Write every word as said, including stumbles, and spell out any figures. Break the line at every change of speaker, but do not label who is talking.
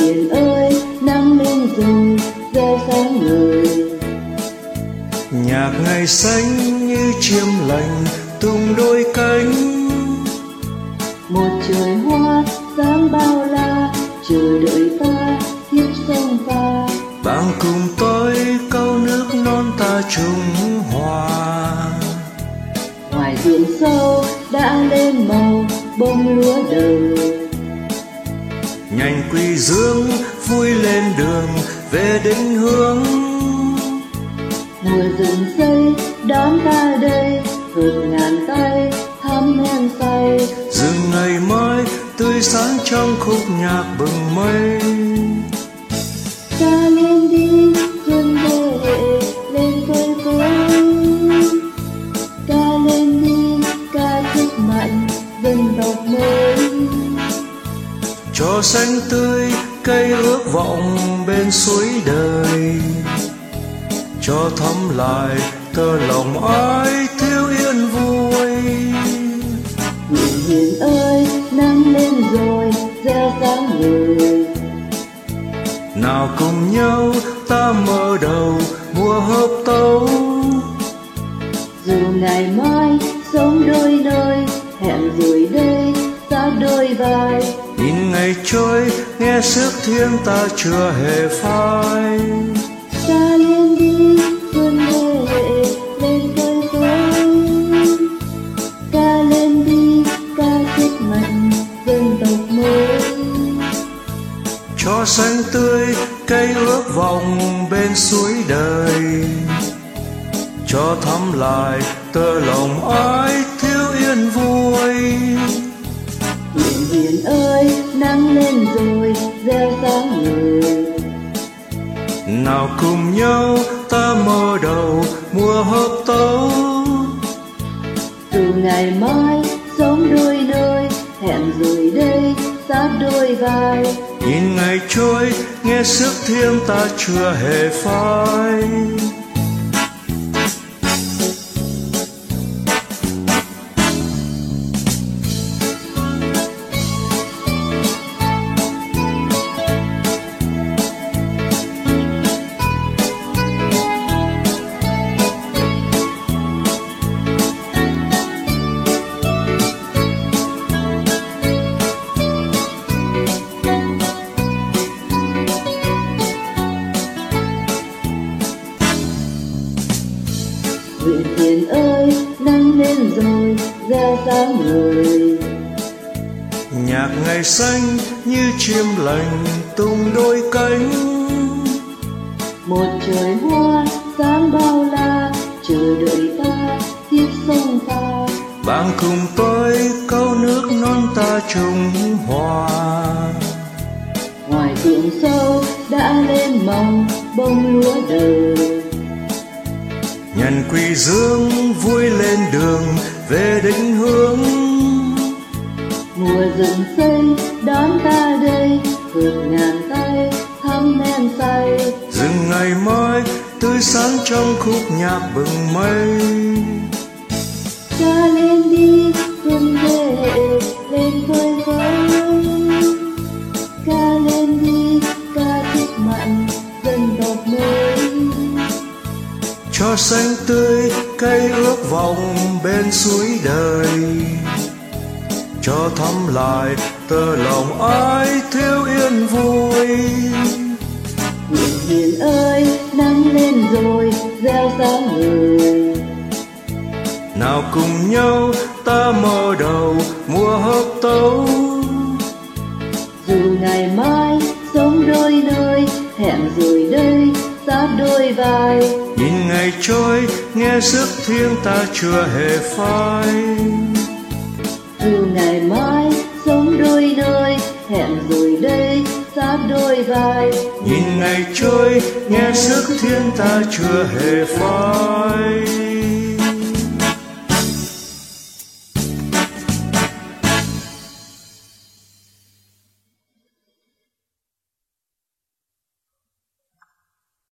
hiền ơi, nắng lên rồi reo sáng ngời.
Nhạc ngày xanh như chiêm lành tung đôi cánh.
Một trời hoa sáng bao la chờ đợi ta tiếp sông pha.
Bạn cùng tôi câu nước non ta trung hòa.
Ngoài ruộng sâu đã lên màu bông lúa đầu.
Nhành quy dương vui lên đường về định hướng.
Mùa rừng xây đón ta đây, hợp ngàn tay thắm men say.
Rừng ngày mai tươi sáng trong khúc nhạc bừng mây.
Ta lên đi xuân về lên phơi phới. Ta lên đi ca sức mạnh dân tộc mới.
Cho xanh tươi cây ước vọng bên suối đời. Cho thắm lại tơ lòng ai thiếu yên vui.
Nguyện hiền ơi, nắng lên rồi reo sáng ngời.
Nào cùng nhau ta mở đầu mùa hợp tấu.
Dù ngày mai sống đôi nơi, hẹn rồi đây sát đôi vai.
Nhìn ngày trôi nghe sức thiêng ta chưa hề phai.
Ta lên đi xuân về lên phơi phới. Ta lên đi ca sức mạnh dân tộc mới.
Cho xanh tươi cây ước vọng bên suối đời. Cho thắm lại tơ lòng ai thiếu yên vui.
Nguyện hiền ơi, nắng lên rồi reo sáng ngời.
Nào cùng nhau ta mở đầu mùa hợp tấu.
Dù ngày mai sống đôi nơi, hẹn rồi đây sát đôi vai.
Nhìn ngày trôi nghe sức thiêng ta chưa hề phai.
Nguyện hiền ơi, nắng lên rồi reo sáng ngời.
Nhạc ngày xanh như chim lành tung đôi cánh.
Một trời hoa sáng bao la chờ đợi ta tiếp sông pha.
Bạn cùng tôi câu nước non ta trung hòa.
Ngoài ruộng sâu đã lên màu bông lúa đầu.
Nhành quy dương vui lên đường về định hướng.
Mùa rừng xây đón ta đây, hợp ngàn tay thắm men say.
Rừng ngày mai tươi sáng trong khúc nhạc bừng mây.
Ta lên đi xuân về lên phơi phới. Ta lên đi ca sức mạnh dân tộc mới.
Cho xanh tươi cây ước vọng bên suối đời. Cho thắm lại tơ lòng ai thiếu yên vui.
Nguyện hiền ơi, nắng lên rồi reo sáng ngời.
Nào cùng nhau ta mở đầu mùa hợp tấu.
Dù ngày mai sống đôi nơi, hẹn rồi đây sát đôi vai.
Nhìn ngày trôi nghe sức thiêng ta chưa hề phai.
Dù ngày mai sống đôi nơi, hẹn rồi đây sát đôi vai.
Nhìn ngày trôi nghe sức thiêng ta chưa hề phai.